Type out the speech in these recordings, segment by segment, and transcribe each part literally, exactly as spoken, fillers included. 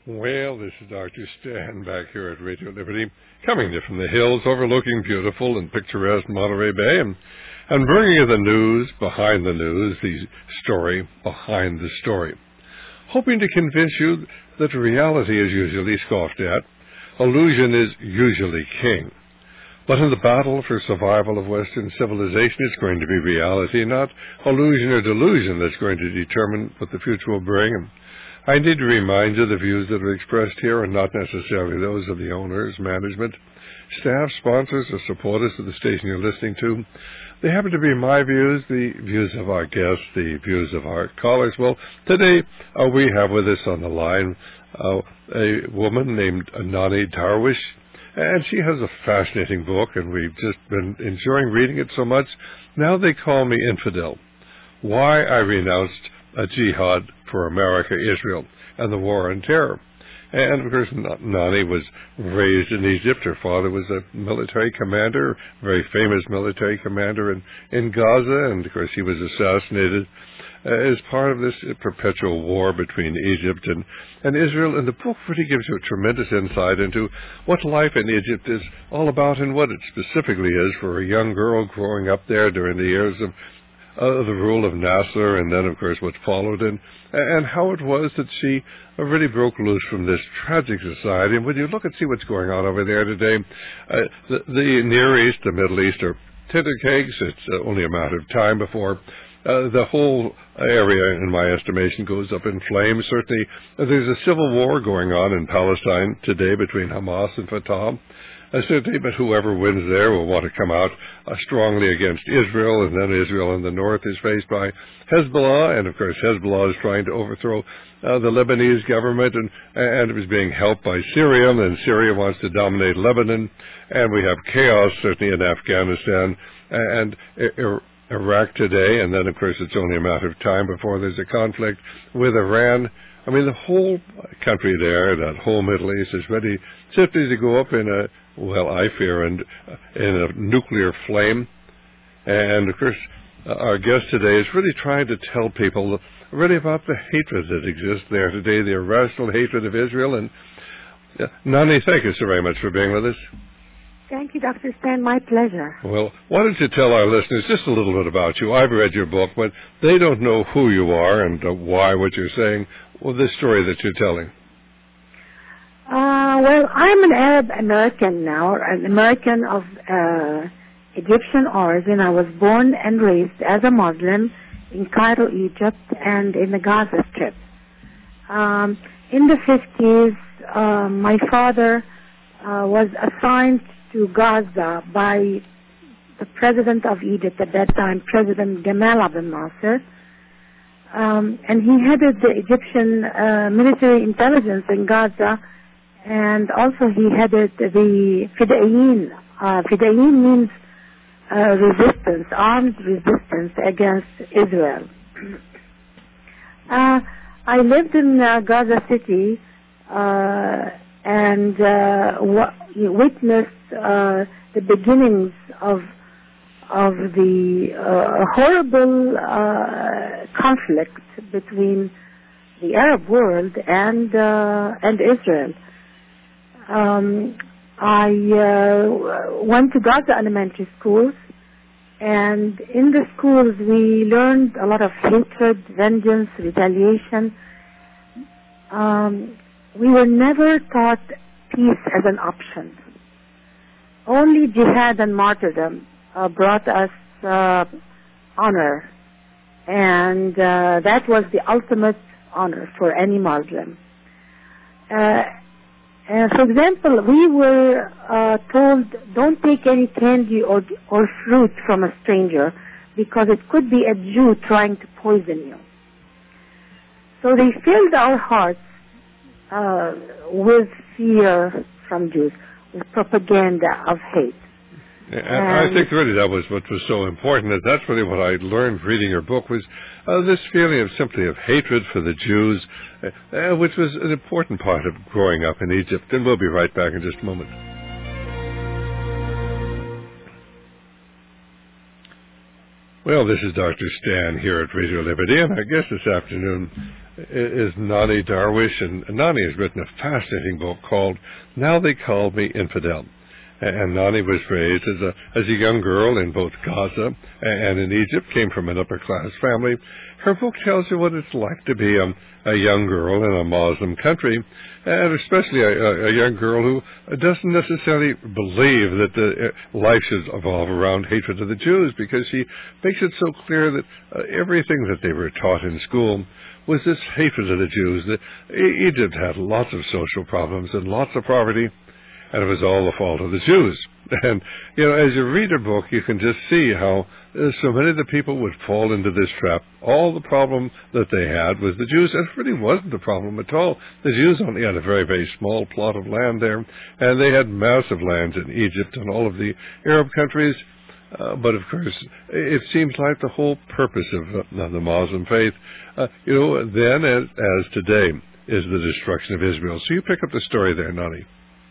Well, this is Doctor Stan back here at Radio Liberty, coming to you from the hills overlooking beautiful and picturesque Monterey Bay, and, and bringing you the news behind the news, the story behind the story. Hoping to convince you that reality is usually scoffed at, illusion is usually king. But in the battle for survival of Western civilization, it's going to be reality, not illusion or delusion, that's going to determine what the future will bring. And I need to remind you the views that are expressed here are not necessarily those of the owners, management, staff, sponsors, or supporters of the station you're listening to. They happen to be my views, the views of our guests, the views of our callers. Well, today uh, we have with us on the line uh, a woman named Nani Darwish, and she has a fascinating book, and we've just been enjoying reading it so much. Now they call me infidel. Why I renounced a jihad for America, Israel, and the war on terror. And, of course, Nani was raised in Egypt. Her father was a military commander, a very famous military commander in, in Gaza, and, of course, he was assassinated uh, as part of this perpetual war between Egypt and, and Israel. And the book really gives you a tremendous insight into what life in Egypt is all about and what it specifically is for a young girl growing up there during the years of Uh, the rule of Nasser, and then, of course, what followed, and, and how it was that she uh, really broke loose from this tragic society. And when you look and see what's going on over there today, uh, the, the Near East, the Middle East, are tinted cakes. It's uh, only a matter of time before uh, the whole area, in my estimation, goes up in flames. Certainly, uh, there's a civil war going on in Palestine today between Hamas and Fatah. Uh, certainly, but whoever wins there will want to come out uh, strongly against Israel, and then Israel in the north is faced by Hezbollah, and of course Hezbollah is trying to overthrow uh, the Lebanese government, and, and it is being helped by Syria, and Syria wants to dominate Lebanon, and we have chaos certainly in Afghanistan and I- Iraq today, and then of course it's only a matter of time before there's a conflict with Iran. I mean, the whole country there, that whole Middle East, is ready simply to go up in a, well, I fear, and in a nuclear flame. And, of course, uh, our guest today is really trying to tell people really about the hatred that exists there today, the irrational hatred of Israel. And uh, Nani, thank you so very much for being with us. Thank you, Doctor Stan. My pleasure. Well, why don't you tell our listeners just a little bit about you? I've read your book, but they don't know who you are and uh, why what you're saying. Well, this story that you're telling. Uh, well, I'm an Arab American now, an American of uh, Egyptian origin. I was born and raised as a Muslim in Cairo, Egypt, and in the Gaza Strip. Um, in the fifties, uh, my father uh, was assigned to Gaza by the president of Egypt at that time, President Gamal Abdel Nasser. Um, and he headed the Egyptian uh, military intelligence in Gaza, and also he headed the Fidayeen. Uh, Fidayeen means uh, resistance, armed resistance against Israel. Uh, I lived in uh, Gaza City uh, and uh, w- witnessed uh, the beginnings of of the uh, horrible uh, conflict between the Arab world and uh, and Israel. Um, I uh, went to Gaza elementary schools, and in the schools we learned a lot of hatred, vengeance, retaliation. Um, we were never taught peace as an option. Only jihad and martyrdom Uh, brought us uh, honor, and uh, that was the ultimate honor for any Muslim. Uh, and for example, we were uh, told, don't take any candy or, or fruit from a stranger because it could be a Jew trying to poison you. So they filled our hearts uh, with fear from Jews, with propaganda of hate. And, and I think really that was what was so important. That that's really what I learned reading your book was uh, this feeling of simply of hatred for the Jews, uh, uh, which was an important part of growing up in Egypt. And we'll be right back in just a moment. Well, this is Doctor Stan here at Radio Liberty, and our guest this afternoon is Nani Darwish, and Nani has written a fascinating book called Now They Call Me Infidel. And Nani was raised as a as a young girl in both Gaza and in Egypt, came from an upper-class family. Her book tells you what it's like to be a, a young girl in a Muslim country, and especially a, a young girl who doesn't necessarily believe that the life should evolve around hatred of the Jews, because she makes it so clear that uh, everything that they were taught in school was this hatred of the Jews. That Egypt had lots of social problems and lots of poverty, and it was all the fault of the Jews. And, you know, as you read her book, you can just see how uh, so many of the people would fall into this trap. All the problem that they had was the Jews, and it really wasn't a problem at all. The Jews only had a very, very small plot of land there, and they had massive lands in Egypt and all of the Arab countries. Uh, but, of course, it seems like the whole purpose of, uh, of the Muslim faith, uh, you know, then as, as today, is the destruction of Israel. So you pick up the story there, Nani.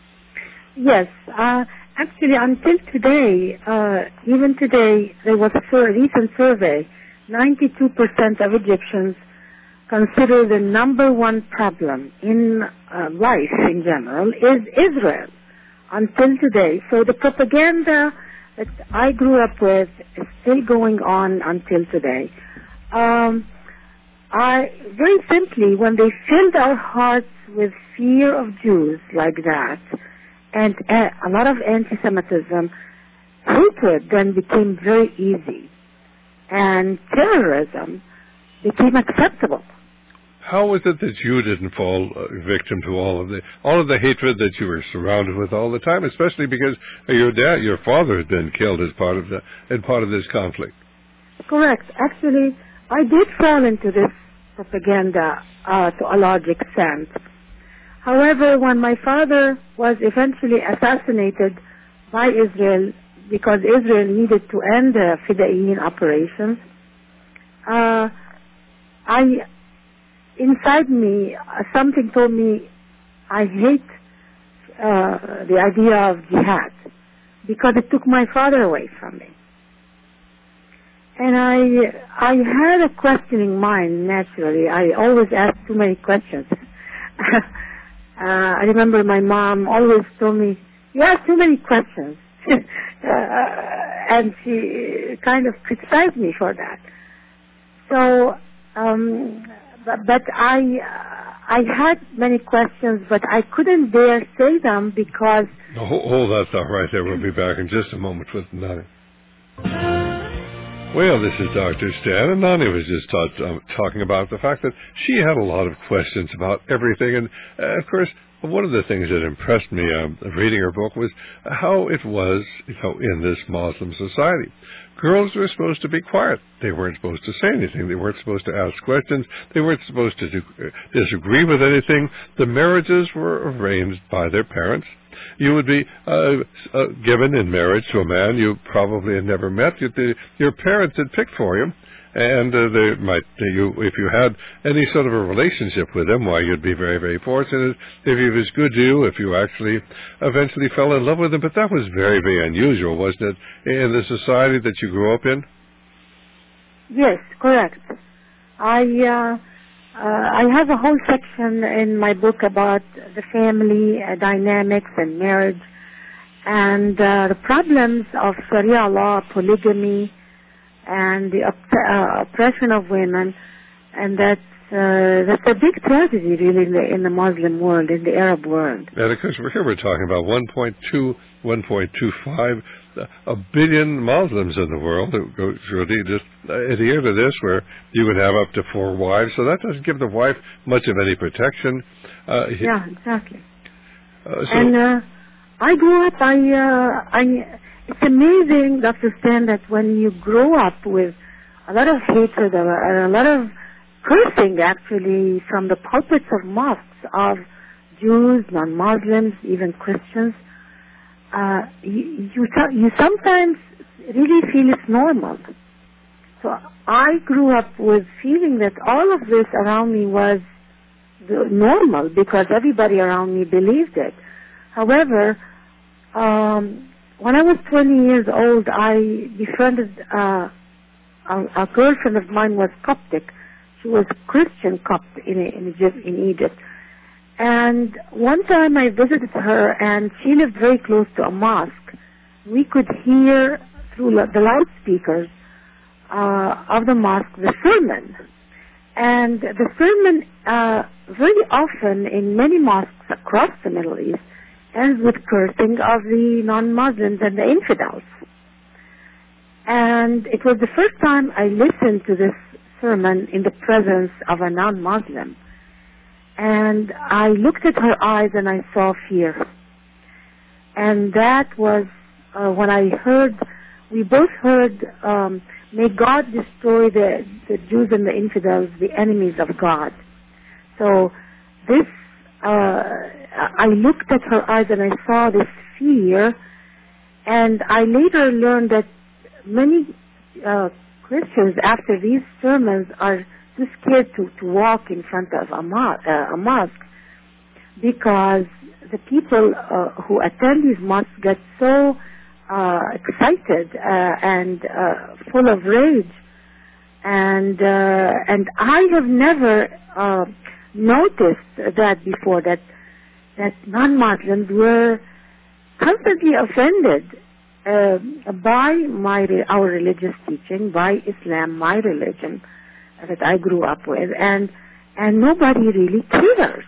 Yes. Uh, actually, until today, uh, even today, there was a sur- recent survey. ninety-two percent of Egyptians consider the number one problem in uh, life in general is Israel until today. So the propaganda that I grew up with is still going on until today. Um, I very simply, when they filled our hearts with fear of Jews like that, and uh, a lot of anti-Semitism, hatred then became very easy, and terrorism became acceptable. How was it that you didn't fall uh, victim to all of the all of the hatred that you were surrounded with all the time, especially because your dad, your father, had been killed as part of the as part of this conflict? Correct. Actually, I did fall into this propaganda uh, to a large extent. However, when my father was eventually assassinated by Israel because Israel needed to end the Fidayeen operations, uh, I, inside me, uh, something told me I hate uh, the idea of jihad because it took my father away from me. And I, I had a questioning mind, naturally. I always asked too many questions. Uh, I remember my mom always told me, you ask too many questions. uh, and she kind of criticized me for that. So, um, but, but I, uh, I had many questions, but I couldn't dare say them because... No, hold, hold that thought right there. We'll be back in just a moment with Nani. Well, this is Doctor Stan, and Nani was just taught, um, talking about the fact that she had a lot of questions about everything. And, uh, of course, one of the things that impressed me um, reading her book was how it was, you know, in this Muslim society. Girls were supposed to be quiet. They weren't supposed to say anything. They weren't supposed to ask questions. They weren't supposed to do, uh, disagree with anything. The marriages were arranged by their parents. You would be uh, uh, given in marriage to a man you probably had never met. You, the, your parents had picked for you, and uh, they might, you, if you had any sort of a relationship with him, why, you'd be very, very fortunate. If he was good to you, if you actually eventually fell in love with him. But that was very, very unusual, wasn't it, in the society that you grew up in? Yes, correct. I... Uh Uh, I have a whole section in my book about the family uh, dynamics and marriage and uh, the problems of Sharia law, polygamy, and the op- uh, oppression of women, and that's, uh, that's a big tragedy really in the, in the Muslim world, in the Arab world. And of course, we're here we're talking about one point two, one point two five a billion Muslims in the world who go through just adhere to this, where you would have up to four wives. So that doesn't give the wife much of any protection. Uh, yeah, exactly. Uh, so and uh, I grew up. I, uh, I. It's amazing, Doctor Stan, that when you grow up with a lot of hatred and a lot of cursing, actually, from the pulpits of mosques of Jews, non-Muslims, even Christians. Uh, you, you you sometimes really feel it's normal. So I grew up with feeling that all of this around me was normal because everybody around me believed it. However, um, when I was twenty years old, I befriended uh, a, a girlfriend of mine was Coptic. She was Christian Copt in, in, Egypt, in Egypt. And one time I visited her, and she lived very close to a mosque. We could hear through the loudspeakers uh, of the mosque the sermon. And the sermon, uh, very often in many mosques across the Middle East, ends with cursing of the non-Muslims and the infidels. And it was the first time I listened to this sermon in the presence of a non-Muslim. And I looked at her eyes and I saw fear. And that was uh, when I heard, we both heard, um, may God destroy the, the Jews and the infidels, the enemies of God. So this, uh, I looked at her eyes and I saw this fear. And I later learned that many uh, Christians, after these sermons, are too scared to, to walk in front of a, mo- uh, a mosque, because the people uh, who attend these mosques get so uh, excited uh, and uh, full of rage. And uh, and I have never uh, noticed that before, that that non-Muslims were constantly offended uh, by my our religious teaching, by Islam, my religion that I grew up with, and and nobody really cares.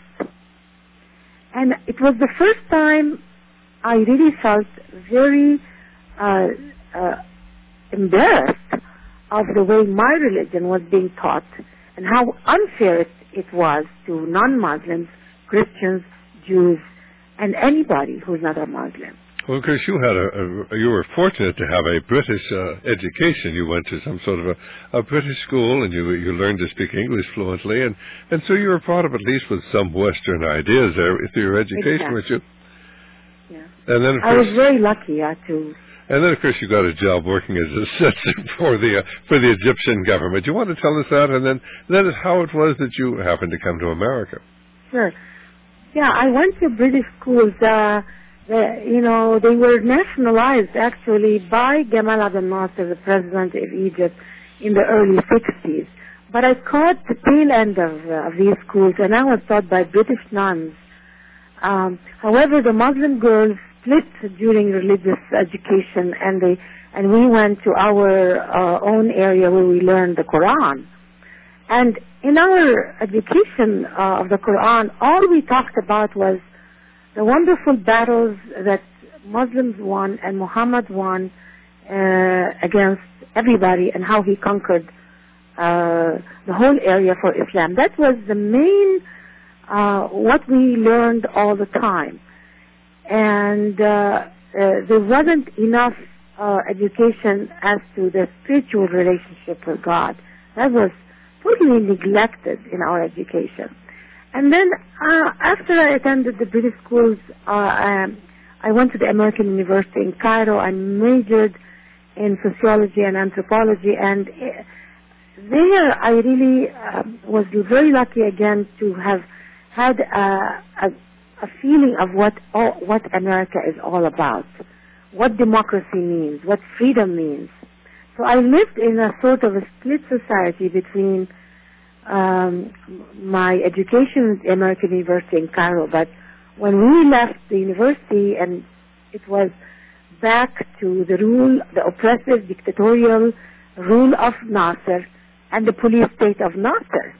And it was the first time I really felt very uh, uh, embarrassed of the way my religion was being taught and how unfair it, it was to non-Muslims, Christians, Jews, and anybody who's not a Muslim. Well, because you had a, a, you were fortunate to have a British uh, education. You went to some sort of a, a British school, and you you learned to speak English fluently, and, and so you were brought up at least with some Western ideas there through your education, exactly. weren't you? Yeah. And then, of I course, was very lucky uh, to. And then, of course, you got a job working as a assistant for the uh, for the Egyptian government. You want to tell us that, and then then how it was that you happened to come to America? Sure. Yeah, I went to British schools. Uh, the, you know, they were nationalized actually by Gamal Abdel Nasser, the president of Egypt, in the early sixties. But I caught the tail end of, uh, of these schools, and I was taught by British nuns. Um, however, the Muslim girls split during religious education, and they and we went to our uh, own area where we learned the Quran. And in our education uh, of the Quran, all we talked about was the wonderful battles that Muslims won and Muhammad won uh, against everybody, and how he conquered uh, the whole area for Islam. That was the main, uh, what we learned all the time. And uh, uh, there wasn't enough uh, education as to the spiritual relationship with God. That was totally neglected in our education. And then uh, after I attended the British schools, uh, um, I went to the American University in Cairo. I majored in sociology and anthropology, and uh, there I really uh, was very lucky again to have had a, a, a feeling of what all, what America is all about, what democracy means, what freedom means. So I lived in a sort of a split society between um, my education at the American University in Cairo, but when we left the university and it was back to the rule, the oppressive, dictatorial rule of Nasser and the police state of Nasser,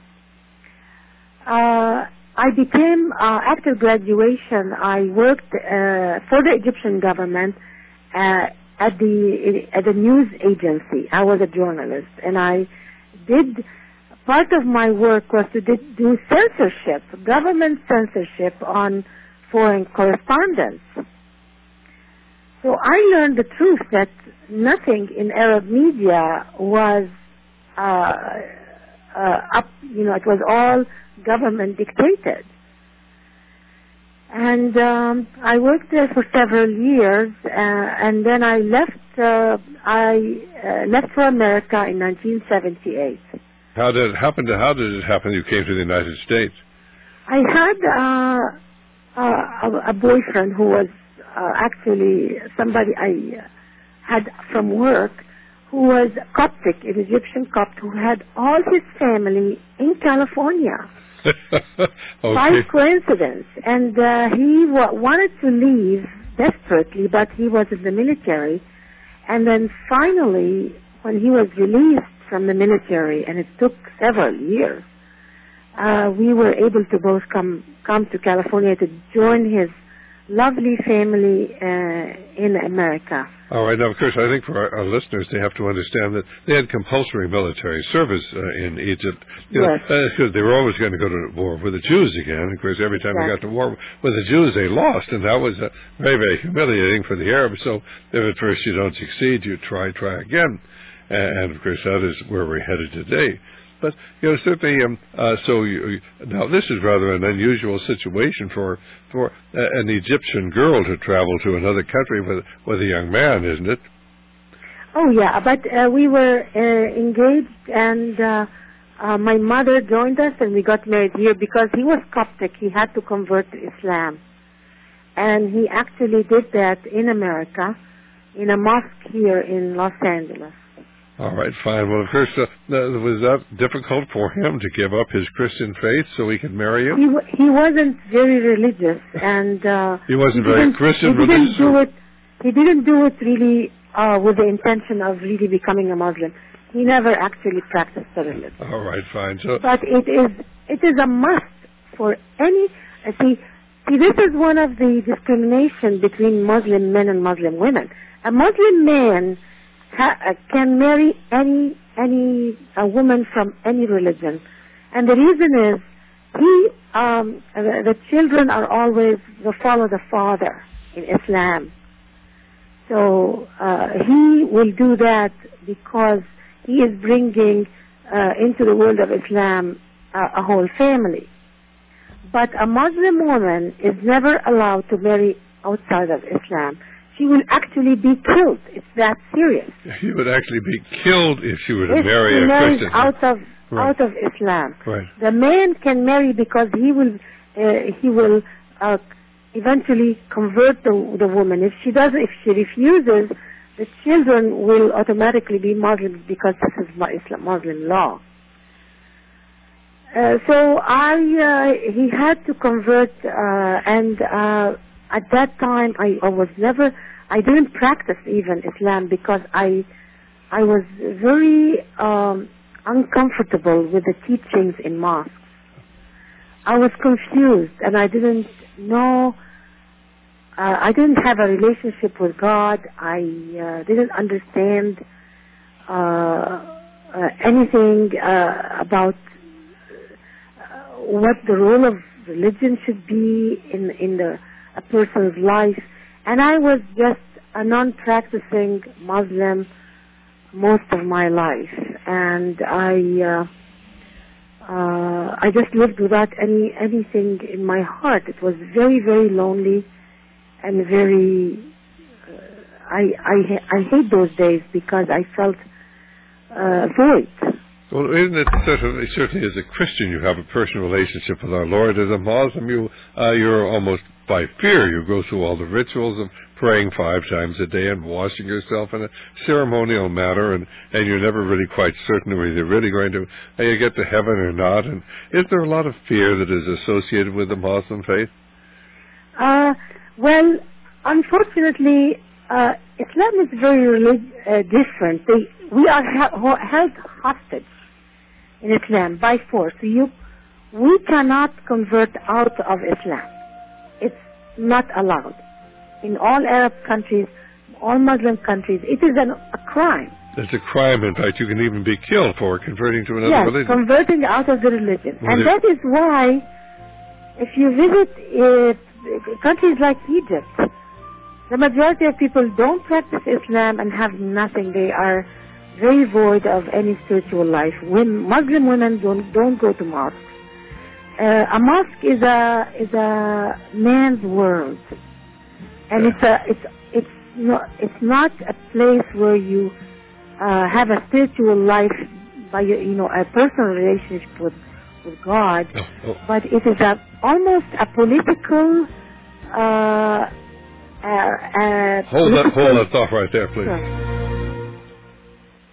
uh, I became, uh, after graduation, I worked uh, for the Egyptian government uh, at the at the news agency. I was a journalist, and I did, part of my work was to did, do censorship, government censorship on foreign correspondence. So I learned the truth that nothing in Arab media was uh, uh, up, you know, it was all government dictated. And um, I worked there for several years, uh, and then I left. Uh, I uh, left for America in nineteen seventy-eight. How did it happen? To how did it happen? You came to the United States. I had uh, uh, a, a boyfriend who was uh, actually somebody I had from work, who was Coptic, an Egyptian Copt, who had all his family in California. Okay. By coincidence. And uh, he w- wanted to leave desperately, but he was in the military. And then finally, when he was released from the military, and it took several years, uh, we were able to both come come to California to join his lovely family uh, in America. All right. Now, of course, I think for our, our listeners, they have to understand that they had compulsory military service uh, in Egypt. You Yes. know, uh, they were always going to go to war with the Jews again. Of course, every time Yes. they got to war with the Jews, they lost, and that was uh, very, very humiliating for the Arabs. So if at first you don't succeed, you try, try again. And, and of course, that is where we're headed today. But, you know, certainly, um, uh, so you, you, now this is rather an unusual situation for for uh, an Egyptian girl to travel to another country with with a young man, isn't it? Oh, yeah, but uh, we were uh, engaged, and uh, uh, my mother joined us, and we got married here because he was Coptic. He had to convert to Islam. And he actually did that in America, in a mosque here in Los Angeles. All right, fine. Well, of course, uh, was that difficult for him to give up his Christian faith so he could marry you? He w- he wasn't very religious, and uh, he wasn't he very Christian he religious. Didn't do it. He didn't do it really uh, with the intention of really becoming a Muslim. He never actually practiced the religion. All right, fine. So, but it is it is a must for any. Uh, see, see, this is one of the discrimination between Muslim men and Muslim women. A Muslim man Ha, uh, can marry any any a woman from any religion, and the reason is he um, the, the children are always the follow the father in Islam. So uh, he will do that because he is bringing uh, into the world of Islam uh, a whole family. But a Muslim woman is never allowed to marry outside of Islam. She will actually be killed. It's that serious. She would actually be killed if she were to if marry she a marries Christian. out of right. out of Islam. Right. The man can marry because he will uh, he will uh, eventually convert the the woman. If she doesn't, if she refuses, the children will automatically be Muslim because this is Islam, Muslim law. Uh, so I uh, he had to convert, uh, and uh, at that time I, I was never. I didn't practice even Islam because I I was very um, uncomfortable with the teachings in mosques. I was confused and I didn't know, uh, I didn't have a relationship with God. I uh, didn't understand uh, uh, anything uh, about uh, what the role of religion should be in, in the, a person's life. And I was just a non-practicing Muslim most of my life, and I uh, uh, I just lived without any anything in my heart. It was very, very lonely and very. Uh, I I I hate those days because I felt uh, void. Well, isn't it certainly, certainly as a Christian you have a personal relationship with our Lord. As a Muslim, you uh, you're almost by fear you go through all the rituals of praying five times a day and washing yourself in a ceremonial manner, and, and you're never really quite certain whether you're really going to uh, you get to heaven or not. And is there a lot of fear that is associated with the Muslim faith? Uh, well, unfortunately, uh, Islam is very relig- uh, different. They, we are ha- held hostage in Islam by force. So you, we cannot convert out of Islam. It's not allowed. In all Arab countries, all Muslim countries, it is an, a crime. It's a crime. In fact, you can even be killed for converting to another yes, religion. converting out of the religion. Well, and that is why, if you visit uh, countries like Egypt, the majority of people don't practice Islam and have nothing. They are very void of any spiritual life. When Muslim women don't don't go to mosques. Uh, a mosque is a is a man's world, and it's a it's it's not it's not a place where you uh, have a spiritual life by your, you know, a personal relationship with with God, oh, oh. but it is a almost a political. Uh, Uh, uh, hold that, hold that thought right there, please. Sure.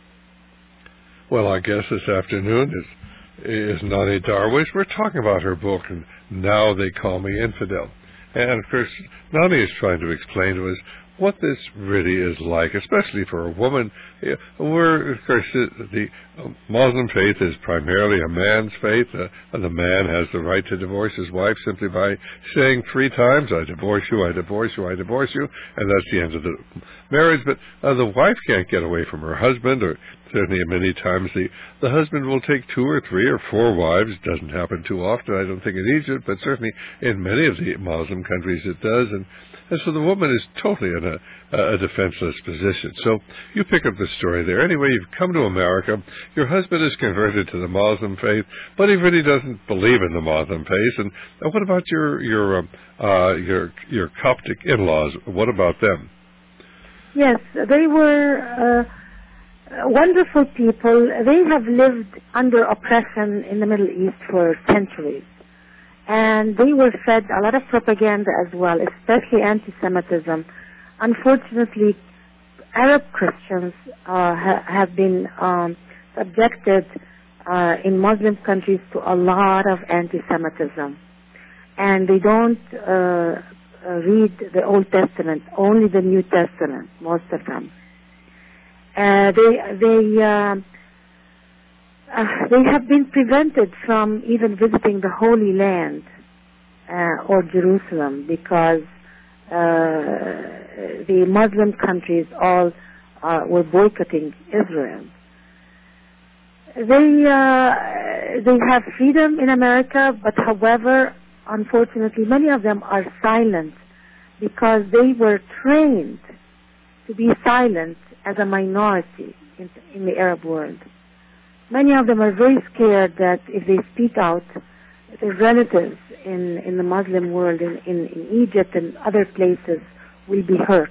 Well, our guest this afternoon is, is Nani Darwish. We're talking about her book, and Now They Call Me Infidel. And, of course, Nani is trying to explain to us what this really is like, especially for a woman. Where, of course, the Muslim faith is primarily a man's faith, uh, and the man has the right to divorce his wife simply by saying three times, I divorce you, I divorce you, I divorce you, and that's the end of the marriage. But uh, the wife can't get away from her husband, or certainly many times the, the husband will take two or three or four wives. It doesn't happen too often, I don't think, in Egypt, but certainly in many of the Muslim countries it does. And And so the woman is totally in a, a defenseless position. So you pick up the story there. Anyway, you've come to America. Your husband is converted to the Muslim faith, but he really doesn't believe in the Muslim faith. And uh, what about your your um, uh, your your Coptic in-laws? What about them? Yes, they were uh, wonderful people. They have lived under oppression in the Middle East for centuries. And they were fed a lot of propaganda as well, especially anti-Semitism. Unfortunately, Arab Christians uh, ha- have been um, subjected uh, in Muslim countries to a lot of anti-Semitism. And they don't uh, uh, read the Old Testament, only the New Testament, most of them. Uh, they they uh, Uh, they have been prevented from even visiting the Holy Land uh, or Jerusalem because uh, the Muslim countries all uh, were boycotting Israel. They uh, they have freedom in America, but however, unfortunately, many of them are silent because they were trained to be silent as a minority in, in the Arab world. Many of them are very scared that if they speak out, their relatives in, in the Muslim world, in, in, in Egypt and other places, will be hurt.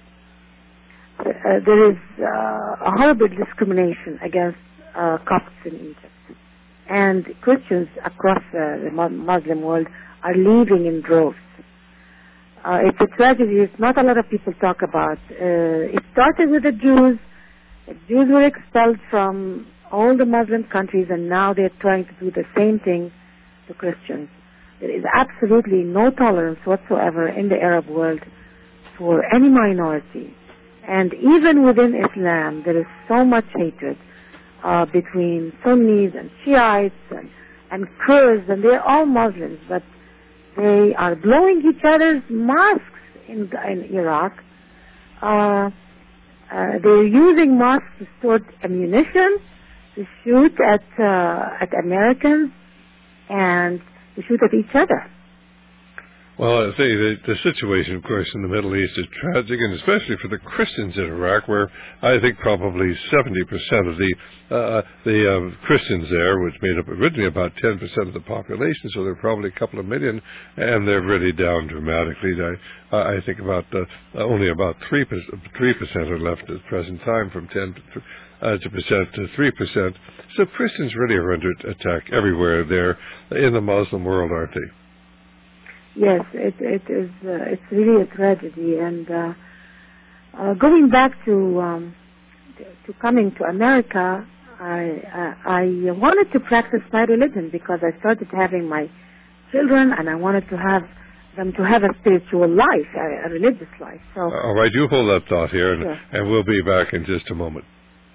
Uh, there is uh, a horrible discrimination against uh, Copts in Egypt. And Christians across uh, the Muslim world are leaving in droves. Uh, it's a tragedy. It's not a lot of people talk about. Uh, it started with the Jews. The Jews were expelled from all the Muslim countries, and now they're trying to do the same thing to Christians. There is absolutely no tolerance whatsoever in the Arab world for any minority. And even within Islam, there is so much hatred uh, between Sunnis and Shiites and, and Kurds, and they're all Muslims, but they are blowing each other's mosques in, in Iraq. Uh, uh, they're using mosques to store ammunition, to shoot at uh, at Americans, and to shoot at each other. Well, I say the, the situation, of course, in the Middle East is tragic, and especially for the Christians in Iraq, where I think probably seventy percent of the uh, the uh, Christians there, which made up originally about ten percent of the population, so they're probably a couple of million, and they're really down dramatically. I, I think about uh, only about three percent are left at the present time, from ten to Uh, to percent to three percent. So Christians really are under attack everywhere there in the Muslim world, aren't they? Yes, it, it is. Uh, it's really a tragedy. And uh, uh, going back to um, to coming to America, I uh, I wanted to practice my religion because I started having my children, and I wanted to have them to have a spiritual life, a, a religious life. So, uh, all right, you hold that thought here, and, sure. and we'll be back in just a moment.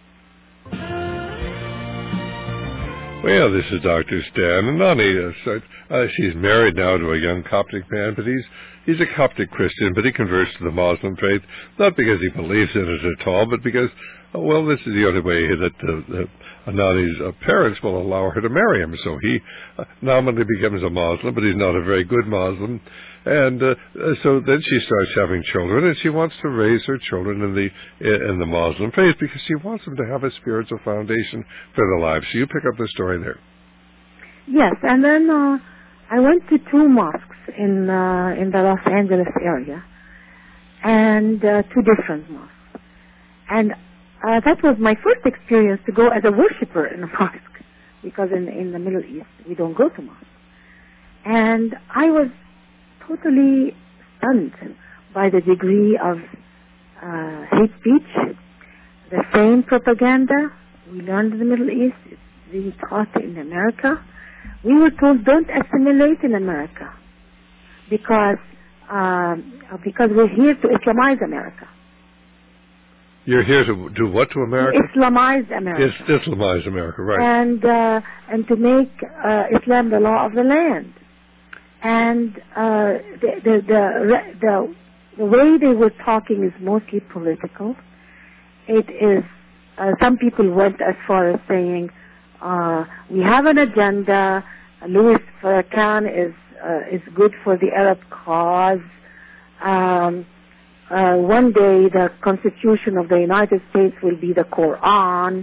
Well, this is Doctor Stan, and Nani, uh, uh, she's married now to a young Coptic man, but he's he's a Coptic Christian, but he converts to the Muslim faith, not because he believes in it at all, but because, uh, well, this is the only way that uh, uh, Nani's uh, parents will allow her to marry him. So he uh, nominally becomes a Muslim, but he's not a very good Muslim. And uh, so then she starts having children, and she wants to raise her children in the in the Muslim faith because she wants them to have a spiritual foundation for their lives. So you pick up the story there. Yes, and then uh, I went to two mosques in uh, in the Los Angeles area, and uh, two different mosques. And uh, that was my first experience to go as a worshiper in a mosque, because in in the Middle East we don't go to mosques. And I was totally stunned by the degree of uh, hate speech, the same propaganda, We learned in the Middle East. It's being taught in America. We were told don't assimilate in America because um, because we're here to Islamize America. You're here to do what to America? To Islamize America. Yes, Islamize America, right. And, uh, and to make uh, Islam the law of the land. And uh, the, the, the, the, the way they were talking is mostly political. It is, uh, some people went as far as saying, uh, we have an agenda, Louis Farrakhan is, uh, is good for the Arab cause, um, Uh, one day the Constitution of the United States will be the Quran,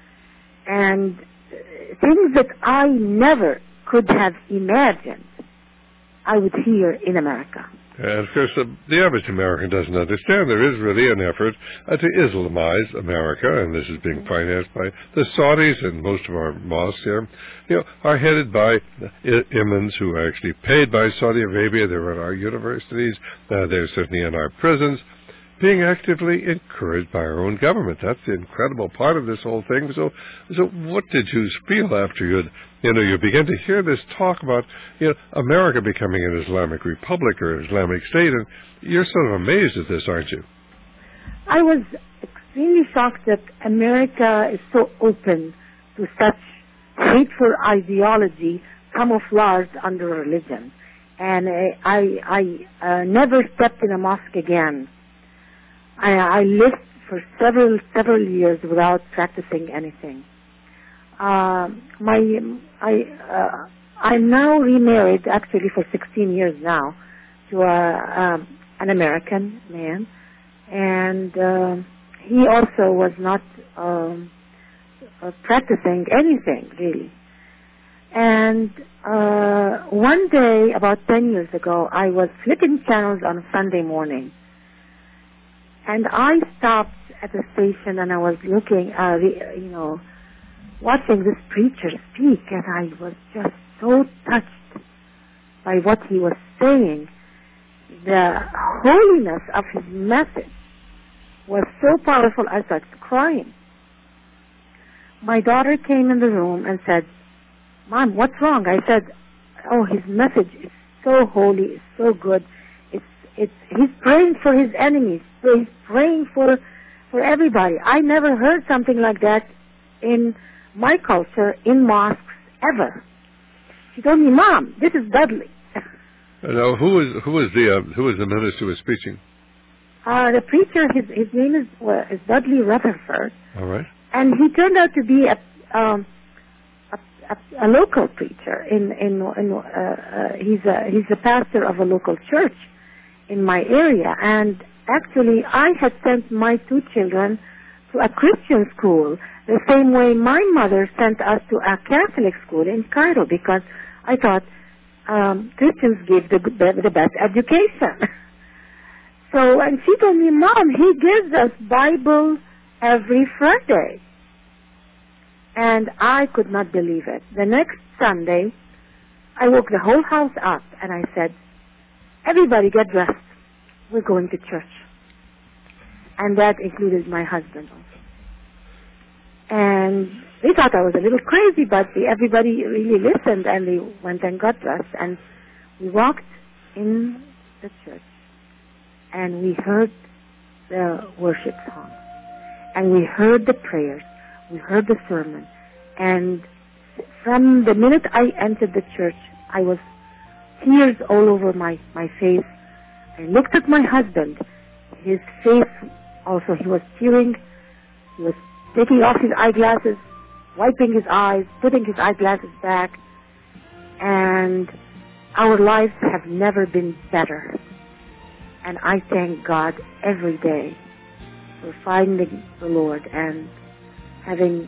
and things that I never could have imagined I would hear in America. And of course, the, the average American doesn't understand there is really an effort uh, to Islamize America, and this is being financed by the Saudis, and most of our mosques here, you know, are headed by I- imams who are actually paid by Saudi Arabia. They're in our universities. Uh, they're certainly in our prisons, being actively encouraged by our own government. That's the incredible part of this whole thing. So, so what did you feel after you, you know, you began to hear this talk about, you know, America becoming an Islamic Republic or Islamic State, and you're sort of amazed at this, aren't you? I was extremely shocked that America is so open to such hateful ideology camouflaged under religion. And I, I, I uh, never stepped in a mosque again. I, I lived for several, several years without practicing anything. Uh, my, I, uh, I'm now remarried, actually for sixteen years now, to a, um, an American man, and uh, he also was not um, uh, practicing anything really. And uh, one day, about ten years ago, I was flipping channels on a Sunday morning. And I stopped at the station and I was looking, uh, you know, watching this preacher speak, and I was just so touched by what he was saying. The holiness of his message was so powerful, I started crying. My daughter came in the room and said, Mom, what's wrong? I said, oh, his message is so holy, it's so good. It's, he's praying for his enemies. He's praying for for everybody. I never heard something like that in my culture, in mosques, ever. She told me, Mom, this is Dudley. Now, who is who is the uh, who is the minister who was speaking? Uh, the preacher, his his name is uh, is Dudley Rutherford. All right. And he turned out to be a um, a, a, a local preacher. In in, in uh, uh, he's a he's a pastor of a local church in my area, and actually I had sent my two children to a Christian school the same way my mother sent us to a Catholic school in Cairo, because I thought um, Christians give the, the, the best education. So, and she told me, Mom, he gives us Bible every Friday. And I could not believe it. The next Sunday, I woke the whole house up and I said, everybody get dressed. We're going to church. And that included my husband also. And they thought I was a little crazy, but they, everybody really listened, and they went and got dressed. And we walked in the church, and we heard the worship song. And we heard the prayers. We heard the sermon. And from the minute I entered the church, I was tears all over my, my face. I looked at my husband. His face also, he was tearing. He was taking off his eyeglasses, wiping his eyes, putting his eyeglasses back. And our lives have never been better. And I thank God every day for finding the Lord and having,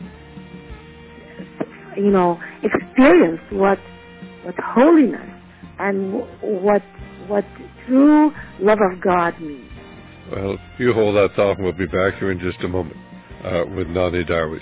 you know, experienced what what holiness and what what true love of God means. Well, you hold that thought, and we'll be back here in just a moment uh, with Nadia Darwish.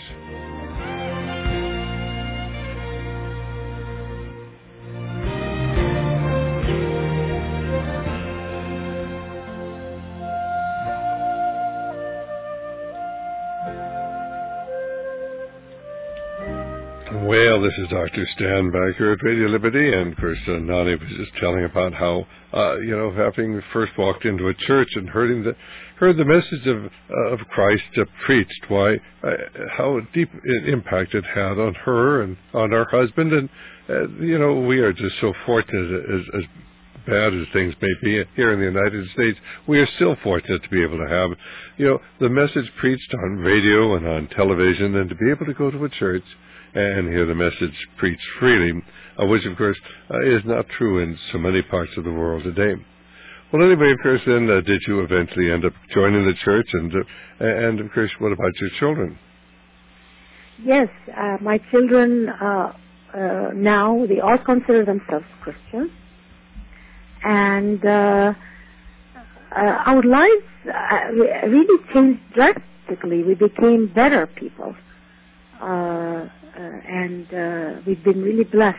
Well, this is Doctor Stan back here at Radio Liberty, and of course, uh, Nani was just telling about how, uh, you know, having first walked into a church and heard the, heard the message of uh, of Christ uh, preached, why, uh, how deep an impact it had on her and on our husband, and uh, you know, we are just so fortunate, as, as bad as things may be here in the United States, we are still fortunate to be able to have, you know, the message preached on radio and on television, and to be able to go to a church and hear the message preached freely, uh, which, of course, uh, is not true in so many parts of the world today. Well, anyway, of course, then, uh, did you eventually end up joining the church? And, uh, and of course, what about your children? Yes, uh, my children uh, uh, now, they all consider themselves Christians. And uh, uh, our lives uh, really changed drastically. We became better people. Uh, uh, and uh, we've been really blessed.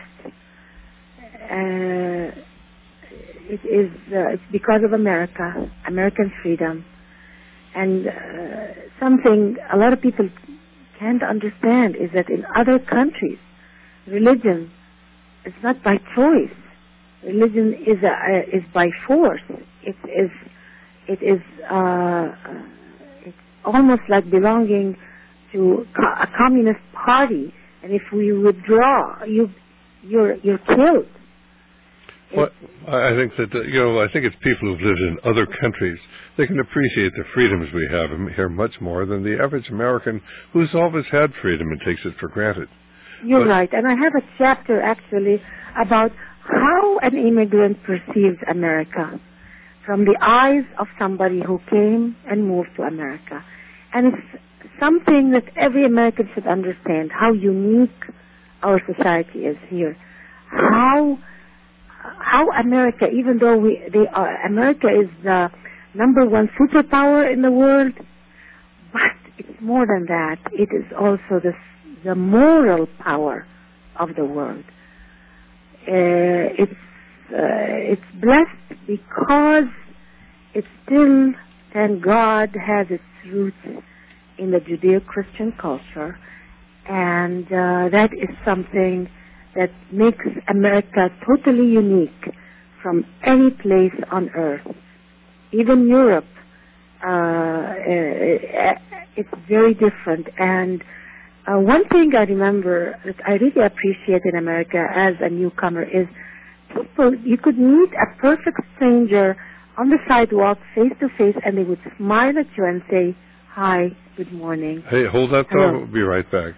Uh, it is uh, it's because of America, American freedom, and uh, something a lot of people can't understand is that in other countries, religion is not by choice. Religion is a, uh, is by force. It is it is uh, it's almost like belonging to co- a communist party, and if we withdraw, you you're you're killed. Well, I think that, uh, you know, I think it's people who've lived in other countries. They can appreciate the freedoms we have here much more than the average American who's always had freedom and takes it for granted. You're but, right, and I have a chapter actually about how an immigrant perceives America from the eyes of somebody who came and moved to America. And it's something that every American should understand, how unique our society is here. How how America, even though we they are, America is the number one superpower in the world, but it's more than that. It is also the the moral power of the world. Uh, it's uh, it's blessed because it still, thank God, has its roots in the Judeo-Christian culture, and uh, that is something that makes America totally unique from any place on earth. Even Europe, uh, uh, it's very different. And uh, one thing I remember that I really appreciate in America as a newcomer is people, you could meet a perfect stranger on the sidewalk, face to face, and they would smile at you and say, "Hi, good morning." Hey, hold that thought. Hello. We'll be right back.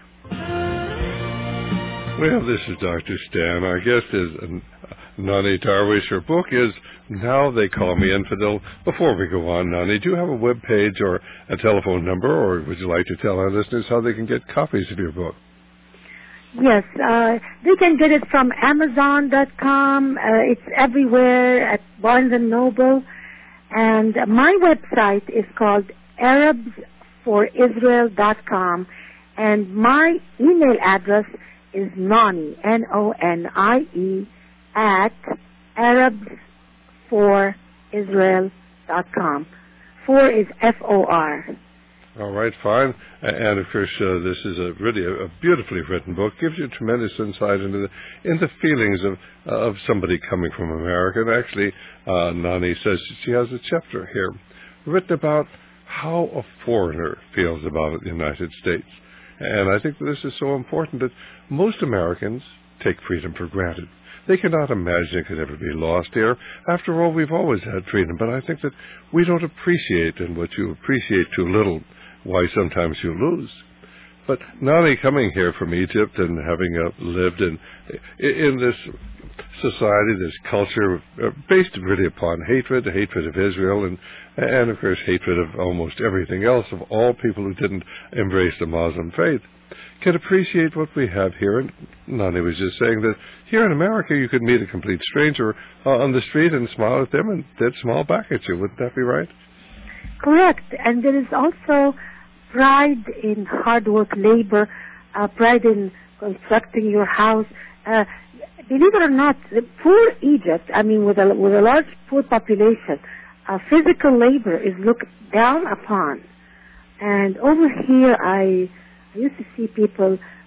Well, this is Doctor Stan. Our guest is uh, Nani Darwish. Her book is Now They Call Me Infidel. Before we go on, Nani, do you have a web page or a telephone number, or would you like to tell our listeners how they can get copies of your book? Yes, uh, they can get it from Amazon dot com. Uh, it's everywhere at Barnes and Noble. And my website is called Arabs for Israel dot com. And my email address is Nani, N O N I E, at Arabs for Israel dot com. Four is F O R. All right, fine. And, of course, uh, this is a really a, a beautifully written book. Gives you tremendous insight into the, into feelings of uh, of somebody coming from America. And actually, uh, Nani says she has a chapter here written about how a foreigner feels about the United States. And I think that this is so important that most Americans take freedom for granted. They cannot imagine it could ever be lost here. After all, we've always had freedom, but I think that we don't appreciate, and what you appreciate too little, why sometimes you lose. But Nani coming here from Egypt and having uh, lived in in this society, this culture, uh, based really upon hatred, the hatred of Israel, and, and of course hatred of almost everything else, of all people who didn't embrace the Muslim faith, can appreciate what we have here. And Nani was just saying that here in America you could meet a complete stranger uh, on the street and smile at them, and they'd smile back at you. Wouldn't that be right? Correct. And there is also pride in hard work, labor, uh, pride in constructing your house. Uh, believe it or not, the poor Egypt, I mean, with a, with a large poor population, uh, physical labor is looked down upon. And over here, I, I used to see people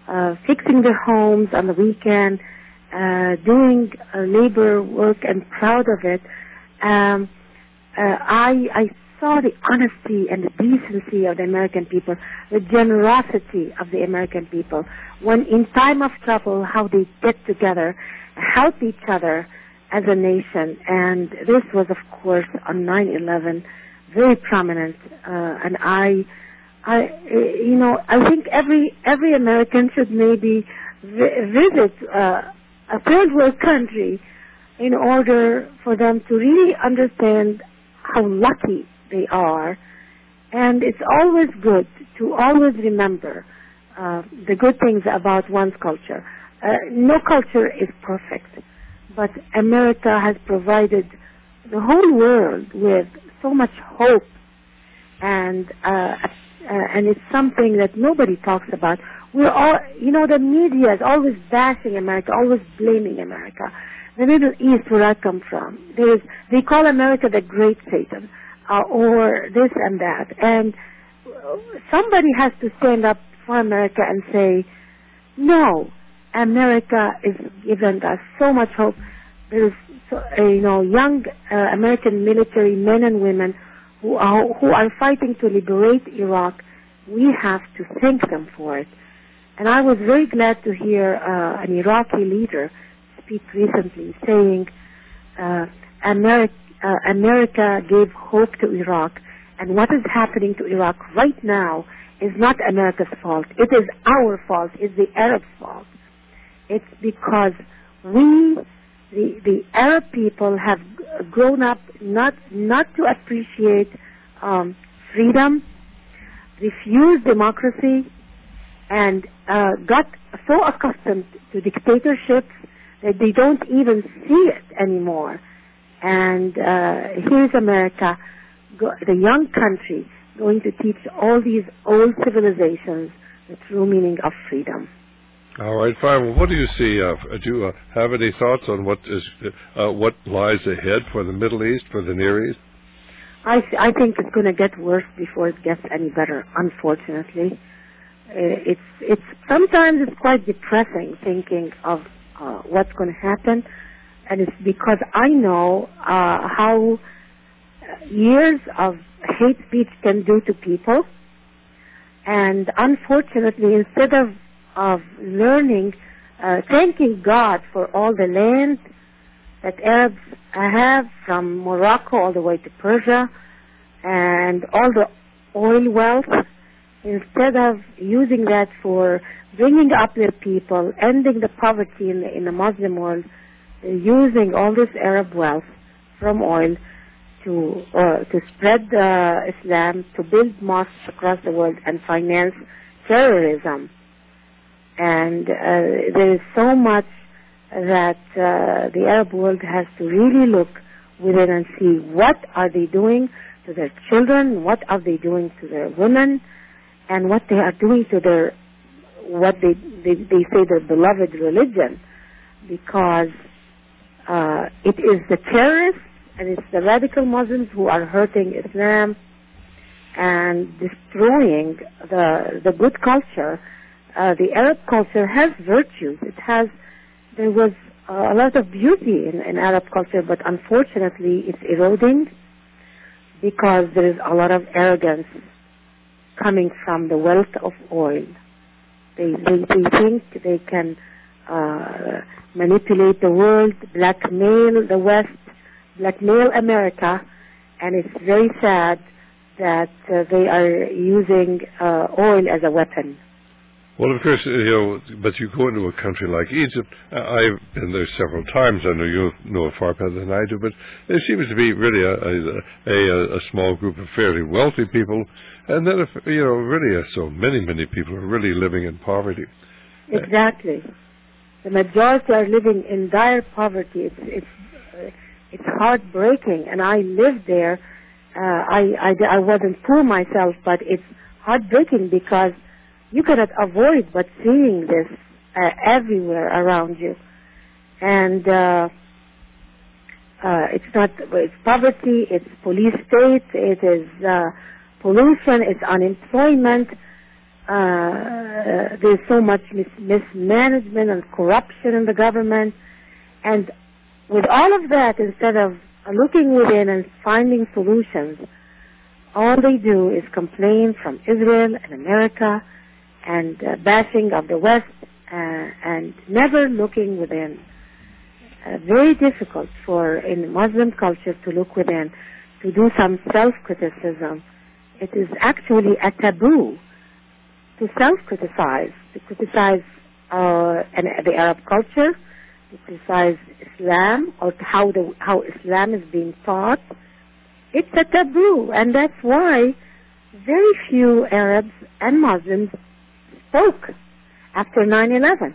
uh, fixing their homes on the weekend, uh, doing uh, labor work and proud of it. Um, uh, I, I saw the honesty and the decency of the American people, the generosity of the American people. When in time of trouble, how they get together, help each other as a nation. And this was, of course, on nine eleven, very prominent. Uh, and I, I, you know, I think every every American should maybe vi- visit uh, a third world country in order for them to really understand how lucky they are. And it's always good to always remember uh, the good things about one's culture. Uh, no culture is perfect, but America has provided the whole world with so much hope, and uh, uh, and it's something that nobody talks about. We're all, you know, the media is always bashing America, always blaming America. The Middle East, where I come from, there is, they call America the Great Satan, uh, or this and that, and somebody has to stand up for America and say, no, America is giving us so much hope. There's, so, uh, you know, young uh, American military men and women who are who are fighting to liberate Iraq. We have to thank them for it. And I was very glad to hear uh, an Iraqi leader speak recently, saying, uh, America, uh, America gave hope to Iraq, and what is happening to Iraq right now is not America's fault. It is our fault. It's the Arabs' fault. It's because we, the, the Arab people, have grown up not not to appreciate um, freedom, refused democracy, and uh, got so accustomed to dictatorships that they don't even see it anymore. And uh, here's America, go, the young country, going to teach all these old civilizations the true meaning of freedom. All right, fine. Well, what do you see? Uh, do you uh, have any thoughts on what is uh, what lies ahead for the Middle East, for the Near East? I, th- I think it's going to get worse before it gets any better, unfortunately. Uh, it's it's sometimes it's quite depressing thinking of uh, what's going to happen, and it's because I know uh, how years of hate speech can do to people, and unfortunately, instead of of learning, uh, thanking God for all the land that Arabs have, from Morocco all the way to Persia, and all the oil wealth, instead of using that for bringing up their people, ending the poverty in the, in the Muslim world, they're using all this Arab wealth from oil to uh, to spread uh, Islam, to build mosques across the world, and finance terrorism. And uh, there is so much that uh, the Arab world has to really look within and see what are they doing to their children, what are they doing to their women, and what they are doing to their, what they, they, they say their beloved religion, because uh, it is the terrorists and it's the radical Muslims who are hurting Islam and destroying the the good culture. Uh, the Arab culture has virtues. It has, there was uh, a lot of beauty in, in Arab culture, but unfortunately it's eroding because there is a lot of arrogance coming from the wealth of oil. They, they, they think they can uh, manipulate the world, blackmail the West, blackmail America, and it's very sad that uh, they are using uh, oil as a weapon. Well, of course, you know, but you go into a country like Egypt. I've been there several times. I know you know it far better than I do, but there seems to be really a, a, a, a small group of fairly wealthy people, and then, if, you know, really uh, so many, many people are really living in poverty. Exactly. The majority are living in dire poverty. It's it's uh, it's heartbreaking, and I lived there. Uh, I, I I wasn't poor myself, but it's heartbreaking because you cannot avoid but seeing this uh, everywhere around you. And uh, uh, it's not, it's poverty, it's police state, it is uh, pollution, it's unemployment. uh, there's so much mis- mismanagement and corruption in the government. And with all of that, instead of looking within and finding solutions, all they do is complain from Israel and America and uh, bashing of the West uh, and never looking within. Uh, very difficult for in Muslim culture to look within, to do some self-criticism. It is actually a taboo to self-criticize, to criticize uh, an, the Arab culture, to criticize Islam or how the how Islam is being taught. It's a taboo, and that's why very few Arabs and Muslims spoke after nine eleven.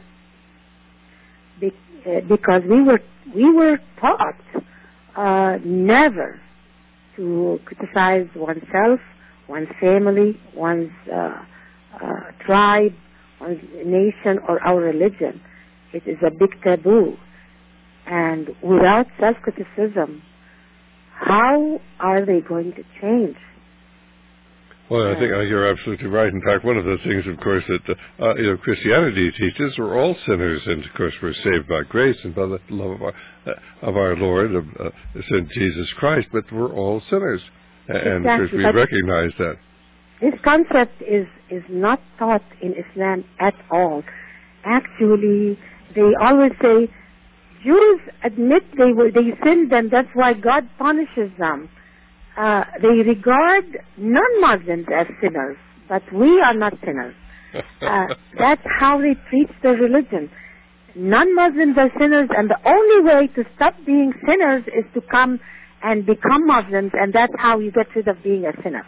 Be, uh, because we were we were taught uh, never to criticize oneself, one's family, one's uh, uh, tribe, one's nation, or our religion. It is a big taboo. And without self-criticism, how are they going to change? Well, I think uh, you're absolutely right. In fact, one of the things, of course, that uh, you know, Christianity teaches, we're all sinners, and of course we're saved by grace and by the love of our, uh, of our Lord, of uh, Saint Jesus Christ, but we're all sinners. And exactly. of course we but recognize that. This concept is, is not taught in Islam at all. Actually, they always say, Jews admit they were they sinned, and that's why God punishes them. Uh, they regard non-Muslims as sinners, but we are not sinners. Uh, that's how they treat their religion. Non-Muslims are sinners, and the only way to stop being sinners is to come and become Muslims, and that's how you get rid of being a sinner.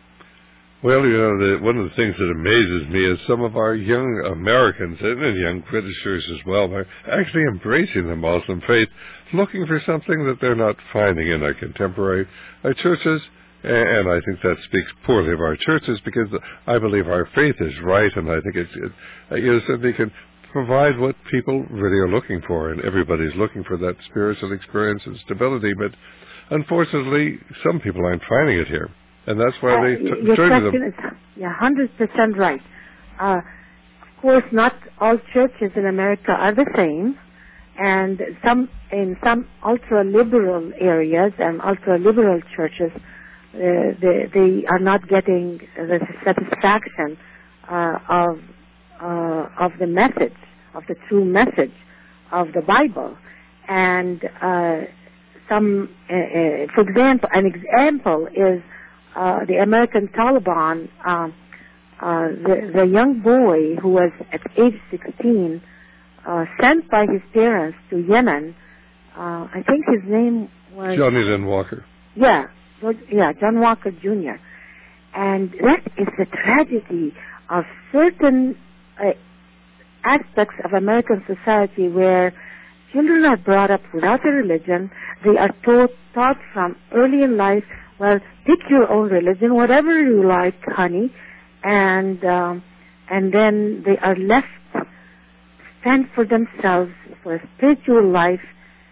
Well, you know, the, one of the things that amazes me is some of our young Americans and, and young Britishers as well are actually embracing the Muslim faith, looking for something that they're not finding in our contemporary our churches. And I think that speaks poorly of our churches, because I believe our faith is right, and I think it's, it, you know, certainly can provide what people really are looking for, and everybody's looking for that spiritual experience and stability. But unfortunately, some people aren't finding it here. And that's why they t- uh, your turn to question them. is yeah, one hundred percent right. Uh, of course, not all churches in America are the same, and some in some ultra-liberal areas and ultra-liberal churches, uh, they, they are not getting the satisfaction uh, of uh, of the message, of the true message of the Bible. And uh, some, uh, uh, for example, an example is Uh, the American Taliban, uh, uh, the, the young boy who was at age sixteen, uh, sent by his parents to Yemen. Uh, I think his name was Johnny Lynn Walker. Yeah, yeah, John Walker Junior And that is the tragedy of certain uh, aspects of American society where children are brought up without a religion. They are taught, taught from early in life, well, pick your own religion, whatever you like, honey, and um, and then they are left to stand for themselves for a spiritual life,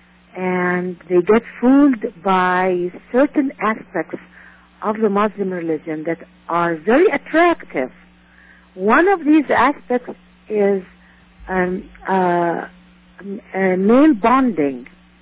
and they get fooled by certain aspects of the Muslim religion that are very attractive. One of these aspects is um, uh, uh, male bonding.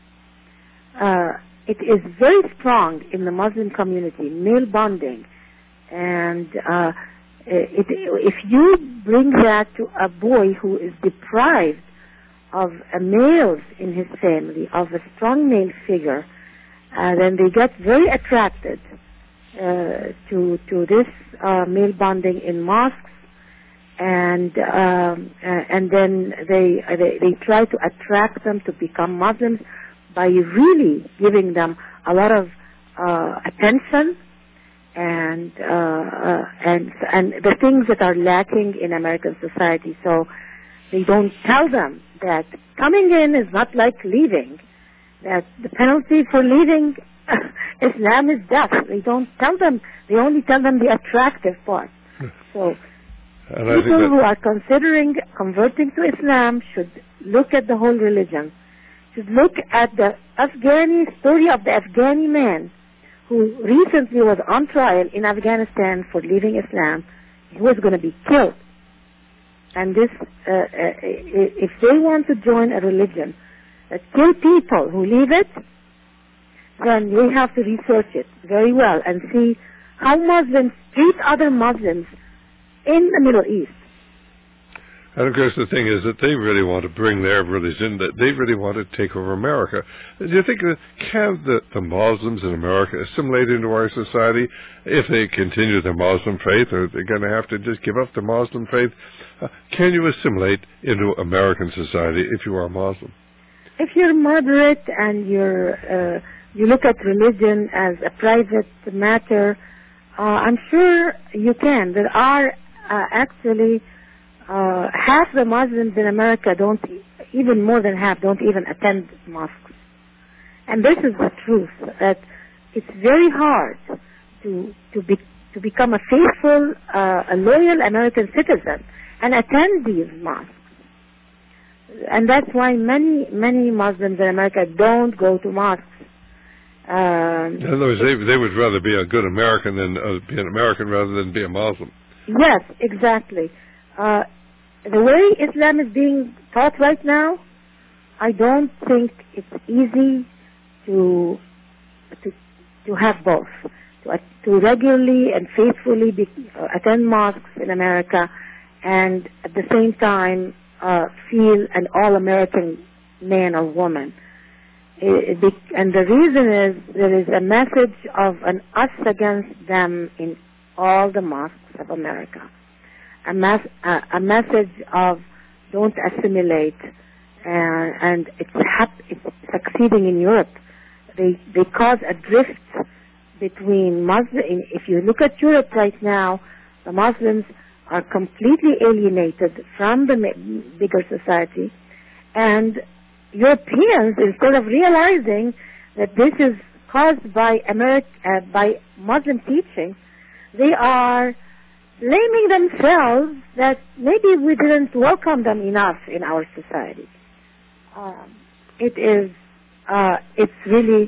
Uh, It is very strong in the Muslim community, male bonding. And uh, it, if you bring that to a boy who is deprived of a male in his family, of a strong male figure, uh, then they get very attracted uh, to to this uh, male bonding in mosques, and um, uh, and then they, they they try to attract them to become Muslims by really giving them a lot of uh, attention and uh, uh, and and the things that are lacking in American society. So they don't tell them that coming in is not like leaving, that the penalty for leaving Islam is death. They don't tell them. They only tell them the attractive part. So and people who are considering converting to Islam should look at the whole religion. Should look at the Afghani story of the Afghani man who recently was on trial in Afghanistan for leaving Islam. he was going to be killed. And this, uh, uh, if they want to join a religion that kill people who leave it, then we have to research it very well and see how Muslims treat other Muslims in the Middle East. And of course the thing is that they really want to bring their religion, that they really want to take over America. Do you think that can the, the Muslims in America assimilate into our society if they continue their Muslim faith, or they're going to have to just give up the Muslim faith? Uh, can you assimilate into American society if you are Muslim? If you're moderate and you're, uh, you look at religion as a private matter, uh, I'm sure you can. There are uh, actually uh, half the Muslims in America don't, even more than half, don't even attend mosques. And this is the truth, that it's very hard to to be to become a faithful, uh, a loyal American citizen and attend these mosques. And that's why many, many Muslims in America don't go to mosques. Um, in other words, they, they would rather be a good American than uh, be an American rather than be a Muslim. Yes, exactly. Uh, the way Islam is being taught right now, I don't think it's easy to to to have both. To, uh, to regularly and faithfully be, uh, attend mosques in America, and at the same time uh, feel an all-American man or woman. It, it, and the reason is there is a message of an us against them in all the mosques of America. A, mas- uh, a message of don't assimilate, uh, and it's, hap- it's succeeding in Europe. They they cause a drift between Muslim. If you look at Europe right now, the Muslims are completely alienated from the bigger society, and Europeans, instead of realizing that this is caused by Ameri- uh, by Muslim teaching, they are blaming themselves that maybe we didn't welcome them enough in our society. Um, it is, uh, it's really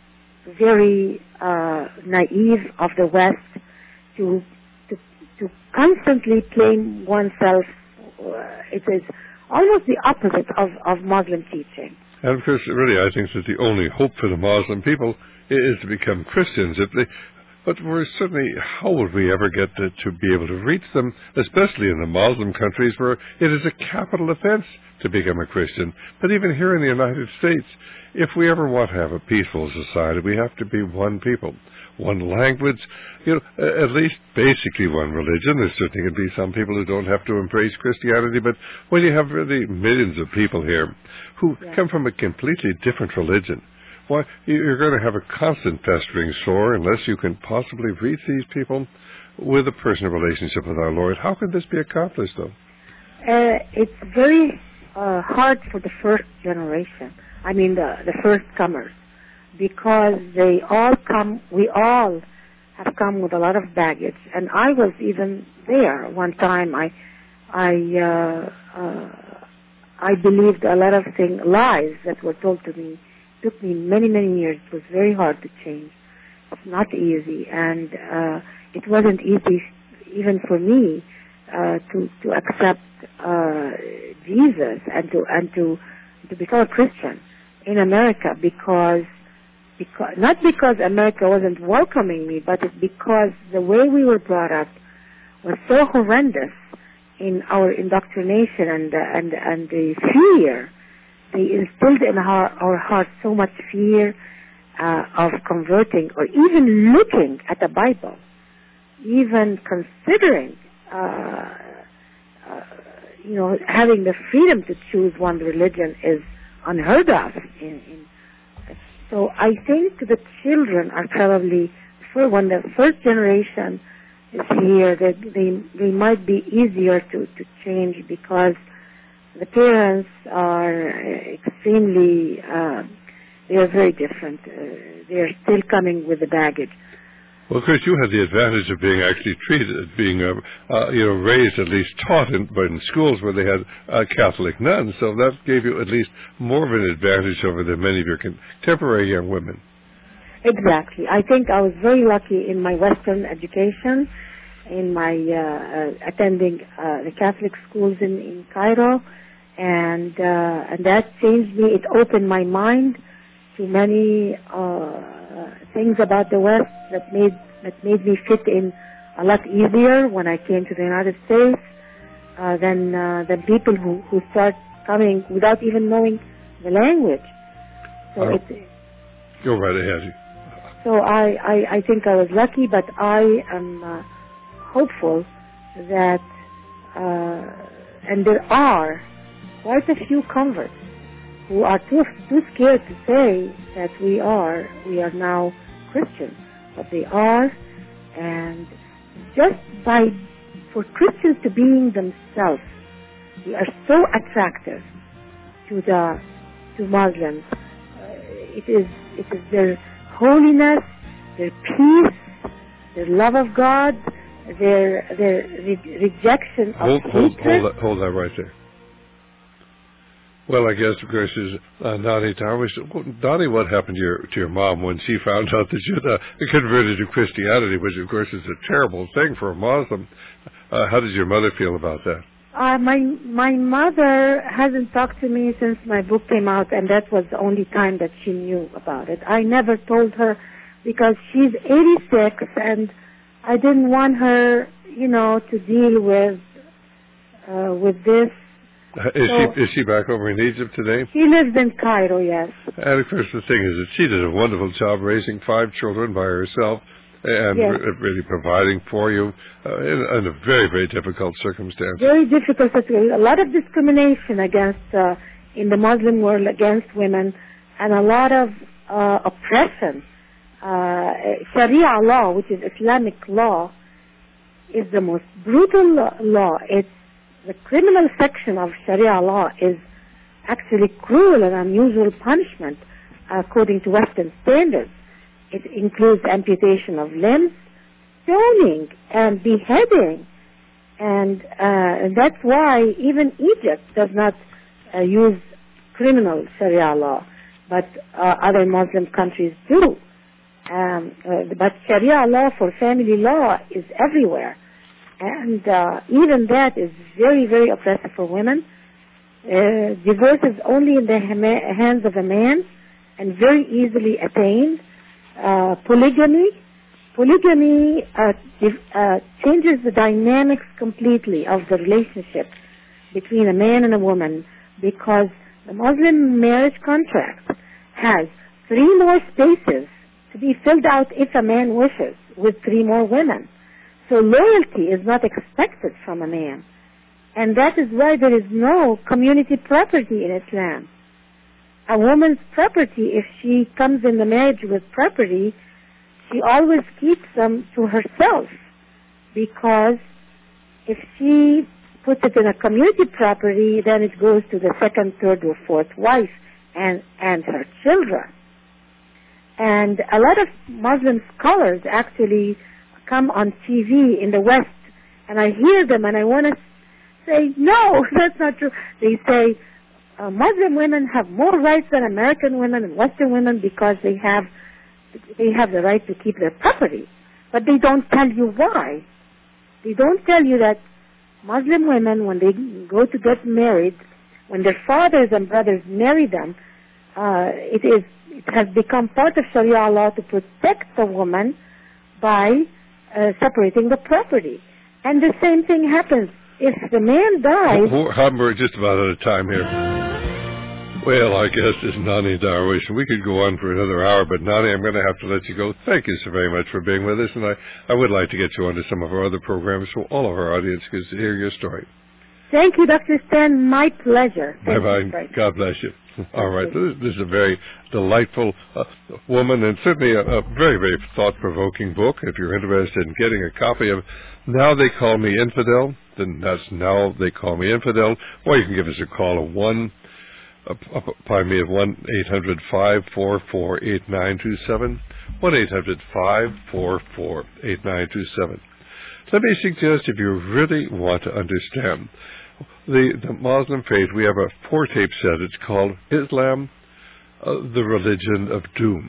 very uh, naive of the West to to, to constantly blame oneself. Uh, it is almost the opposite of, of Muslim teaching. And of course, really, I think that the only hope for the Muslim people is to become Christians. If they, but we're certainly, how would we ever get to, to be able to reach them, especially in the Muslim countries where it is a capital offense to become a Christian. But even here in the United States, if we ever want to have a peaceful society, we have to be one people, one language, you know, at least basically one religion. There certainly can be some people who don't have to embrace Christianity, but when you have really millions of people here who yeah. come from a completely different religion, why, you're going to have a constant festering sore unless you can possibly reach these people with a personal relationship with our Lord. How can this be accomplished, though? Uh, it's very uh, hard for the first generation. I mean, the, the first comers, because they all come, we all have come with a lot of baggage. And I was even there one time. I, I, uh, uh, I believed a lot of things, lies that were told to me. It took me many, many years. It was very hard to change. It's not easy, and uh, it wasn't easy even for me uh, to to accept uh, Jesus and to and to to become a Christian in America, because because not because America wasn't welcoming me, but it's because the way we were brought up was so horrendous in our indoctrination and uh, and and the fear. They instilled in our, our hearts so much fear uh, of converting or even looking at the Bible, even considering, uh, uh, you know, having the freedom to choose one religion is unheard of. In, in, so I think the children are probably, for when the first generation is here, that they they might be easier to, to change, because the parents are extremely, uh, they are very different. Uh, they are still coming with the baggage. Well, of course, you had the advantage of being actually treated, being, uh, uh, you know, raised, at least taught in, in schools where they had uh, Catholic nuns, so that gave you at least more of an advantage over the many of your contemporary young women. Exactly. I think I was very lucky in my Western education, in my uh, uh, attending uh, the Catholic schools in, in Cairo, and uh, and that changed me. It opened my mind to many uh, things about the West that made that made me fit in a lot easier when I came to the United States uh, than uh, than people who who start coming without even knowing the language. So oh. it. Go right ahead. So I, I, I think I was lucky, but I am uh, hopeful that, uh, and there are quite a few converts who are too, too scared to say that we are, we are now Christians, but they are, and just by, for Christians to being themselves, we are so attractive to the, to Muslims. Uh, it is, it is their holiness, their peace, their love of God, their their re- rejection of hold, hold, hatred. Hold that, hold that right there. Well, I guess, of course, is uh, Donnie Darwish. Well, Donnie, what happened to your to your mom when she found out that you'd uh, converted to Christianity, which, of course, is a terrible thing for a Muslim? Uh, how did your mother feel about that? Uh, my my mother hasn't talked to me since my book came out, and that was the only time that she knew about it. I never told her because she's eighty-six, and I didn't want her, you know, to deal with uh, with this. Uh, is so she is she back over in Egypt today? She lives in Cairo, yes. And of course, the thing is that she did a wonderful job raising five children by herself. And yes. re- really providing for you uh, in, in a very, very difficult circumstance. Very difficult situation. A lot of discrimination against, uh, in the Muslim world against women, and a lot of uh, oppression. Uh, Sharia law, which is Islamic law, is the most brutal law. It's the criminal section of Sharia law is actually cruel and unusual punishment according to Western standards. It includes amputation of limbs, stoning, and beheading. And, uh, and that's why even Egypt does not uh, use criminal Sharia law, but uh, other Muslim countries do. Um, uh, but Sharia law for family law is everywhere. And uh, even that is very, very oppressive for women. Uh, divorce is only in the ha- hands of a man and very easily attained. Uh, polygamy, polygamy uh, uh, changes the dynamics completely of the relationship between a man and a woman, because the Muslim marriage contract has three more spaces to be filled out if a man wishes, with three more women. So loyalty is not expected from a man. And that is why there is no community property in Islam. A woman's property, if she comes in the marriage with property, she always keeps them to herself, because if she puts it in a community property, then it goes to the second, third, or fourth wife and, and her children. And a lot of Muslim scholars actually come on T V in the West, and I hear them and I want to say, no, that's not true. They say, Uh, Muslim women have more rights than American women and Western women because they have they have the right to keep their property. But they don't tell you why. They don't tell you that Muslim women, when they go to get married, when their fathers and brothers marry them, uh, it is it has become part of Sharia law to protect the woman by uh, separating the property. And the same thing happens. If the man dies... We're just about out of time here. Well, our guest is Nani Darwish, and we could go on for another hour, but Nani, I'm going to have to let you go. Thank you so very much for being with us, and I, I would like to get you onto some of our other programs so all of our audience can hear your story. Thank you, Doctor Stan. My pleasure. Thank Bye-bye. God bless you. All right. This, this is a very delightful uh, woman, and certainly a, a very, very thought-provoking book. If you're interested in getting a copy of Now They Call Me Infidel, then that's Now They Call Me Infidel, or you can give us a call at one, uh, pardon me, at one eight hundred five four four eight nine two seven, one eight hundred five four four eight nine two seven. Let me suggest, if you really want to understand the, the Muslim faith, we have a four-tape set. It's called Islam, uh, the Religion of Doom.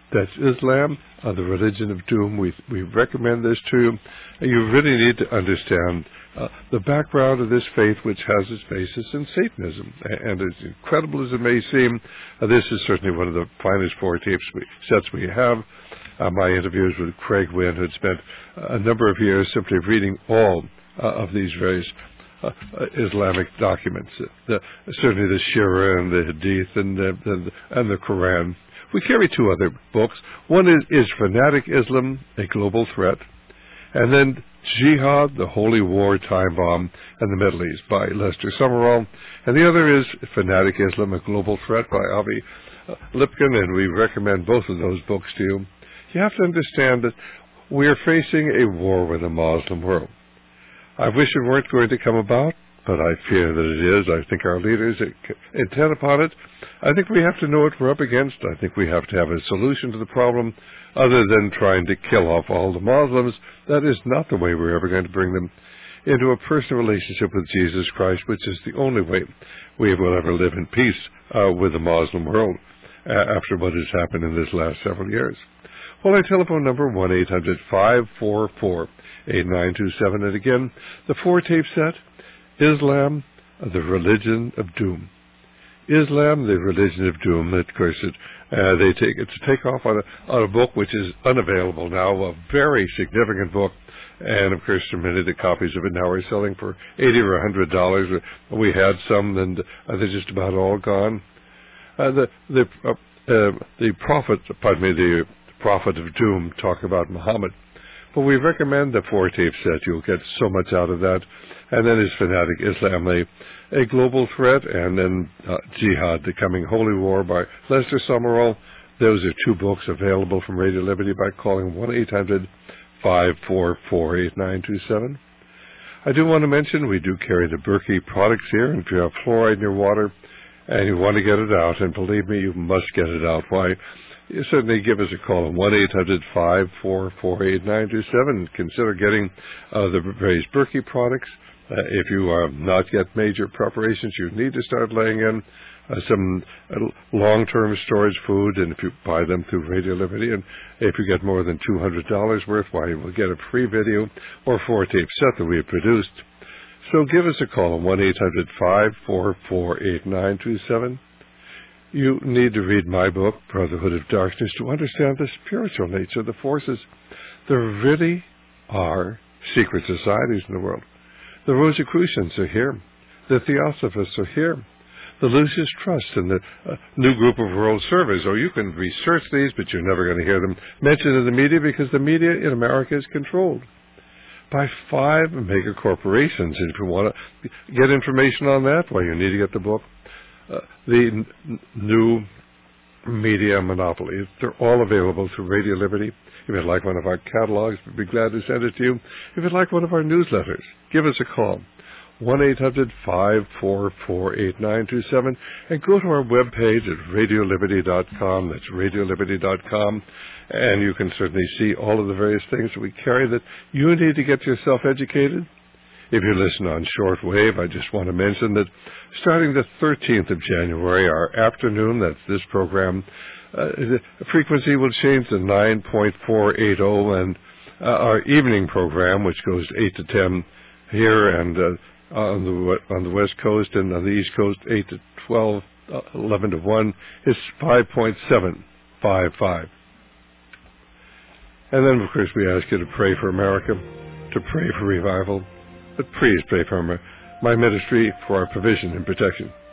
That's Islam, uh, the religion of doom. We we recommend this to you. You really need to understand uh, the background of this faith, which has its basis in Satanism. And as incredible as it may seem, uh, this is certainly one of the finest four tapes we, sets we have. Uh, my interviews with Craig Wynn, who had spent a number of years simply reading all uh, of these various uh, uh, Islamic documents, uh, the, certainly the Shira and the Hadith and the, the, and the Quran. We carry two other books. One is, is Fanatic Islam, A Global Threat, and then Jihad, the Holy War Time Bomb in the Middle East by Lester Summerall. And the other is Fanatic Islam, A Global Threat by Avi uh, Lipkin, and we recommend both of those books to you. You have to understand that we are facing a war with the Muslim world. I wish it weren't going to come about, but I fear that it is. I think our leaders are intent upon it. I think we have to know what we're up against. I think we have to have a solution to the problem other than trying to kill off all the Muslims. That is not the way we're ever going to bring them into a personal relationship with Jesus Christ, which is the only way we will ever live in peace uh, with the Muslim world uh, after what has happened in this last several years. Well, our telephone number, one eight hundred five four four eight nine two seven. And again, the four-tape set, Islam, the religion of doom. Islam, the religion of doom. Of course, it, uh, they take it's a takeoff on a, on a book which is unavailable now, a very significant book. And, of course, many of the copies of it now are selling for eighty or one hundred dollars. We had some, and uh, they're just about all gone. Uh, the the uh, uh, the prophet, pardon me, the prophet of doom talk about Muhammad. But we recommend the four-tape set. You'll get so much out of that. And then is Fanatic Islam, a, a global threat, and then uh, Jihad, the Coming Holy War by Lester Summerall. Those are two books available from Radio Liberty by calling one eight hundred five four four eight nine two seven. I do want to mention we do carry the Berkey products here, and if you have fluoride in your water and you want to get it out, and believe me, you must get it out. Why? You certainly give us a call at one eight hundred five four four eight nine two seven. Consider getting uh, the various Berkey products. Uh, if you have not yet made your preparations, you need to start laying in uh, some uh, long-term storage food, and if you buy them through Radio Liberty, and if you get more than two hundred dollars worth, why, you will get a free video or four-tape set that we have produced. So give us a call at one eight hundred five four four eight nine two seven. You need to read my book, Brotherhood of Darkness, to understand the spiritual nature of the forces. There really are secret societies in the world. The Rosicrucians are here. The Theosophists are here. The Lucis Trust and the uh, New Group of World Servers. Oh, you can research these, but you're never going to hear them mentioned in the media because the media in America is controlled by five mega corporations. And if you want to get information on that, well, you need to get the book. Uh, the n- new media monopoly. They're all available through Radio Liberty. If you'd like one of our catalogs, we'd be glad to send it to you. If you'd like one of our newsletters, give us a call, one eight hundred five four four eight nine two seven, and go to our webpage at radio liberty dot com. That's radio liberty dot com, and you can certainly see all of the various things that we carry that you need to get yourself educated. If you listen on shortwave, I just want to mention that starting the thirteenth of January, our afternoon, that's this program, uh, the frequency will change to nine point four eight zero, and uh, our evening program, which goes eight to ten here and uh, on the on the West Coast and on the East Coast, eight to twelve, uh, eleven to one, is five point seven five five. And then, of course, we ask you to pray for America, to pray for revival. But please pray for my, my ministry for our provision and protection.